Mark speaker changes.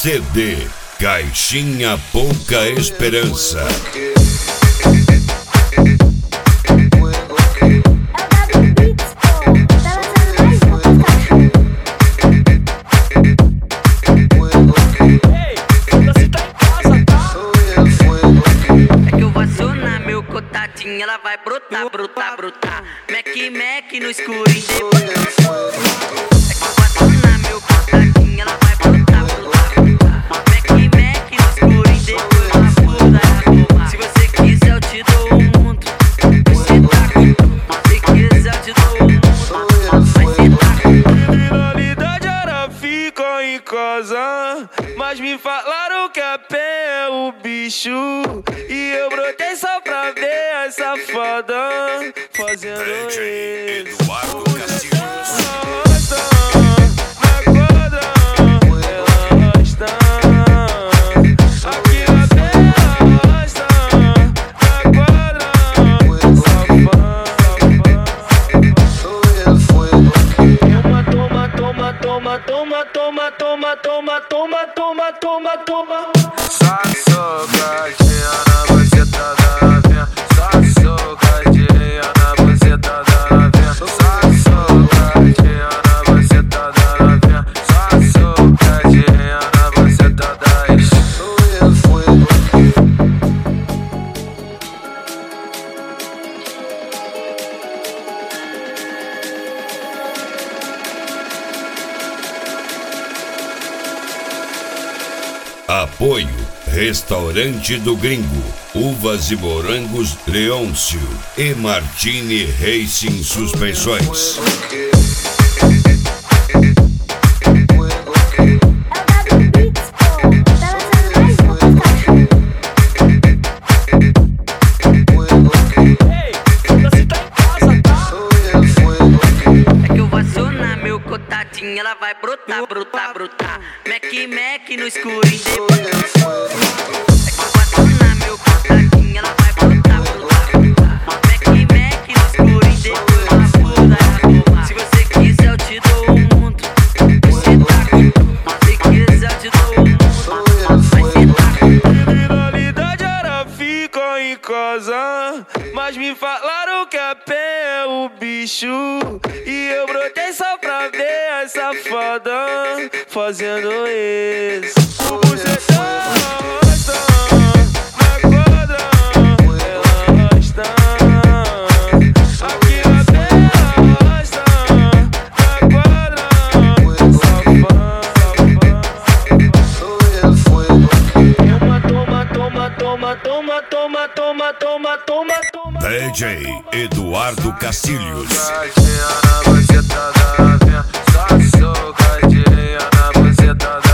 Speaker 1: CD Caixinha Pouca Esperança.
Speaker 2: Ela vai brotar, brotar, brotar. Mac no escurinho depois. É que eu bato na meu contatinho. Ela vai brotar, brotar, brotar. Mac no escurinho depois. Uma puta. Se você quiser eu te dou o mundo. Você tá com. Se quiser eu te dou o mundo. Mas você tá com.
Speaker 3: Criminalidade era fica em casa, mas me falaram que a pé é o bicho. E eu brotei só pra ver a safada fazendo
Speaker 1: DJ Eduardo Castilhos.
Speaker 3: Toma. Só socadinha na buceta da novinha. Só socadinha na buceta da novinha. Só socadinha na buceta da novinha. Só socadinha na buceta da ex.
Speaker 1: Apoio Restaurante do Gringo, Uvas e Morangos Leôncio e Martini Racing Suspensões.
Speaker 2: Ela vai brotar, brotar, brotar. Mac no escurinho depois. É que eu bato na meu contatinho. Ela vai brotar, brotar, brotar. Mac no escurinho depois. Uma puta. Se você quiser eu te dou o mundo. Você tá com. Se quiser eu te dou o mundo. Mas você tá com.
Speaker 3: Criminalidade era fica em casa, mas me falaram que a pé é o bicho. E eu brotei só pra ver a safada fazendo isso. O bucetão arrasta na quadra, ela arrasta. Aqui na terra arrasta na quadra, toma.
Speaker 1: DJ Eduardo Castilhos.
Speaker 3: Socadinha na buceta da novinha. Só socadinha na buceta da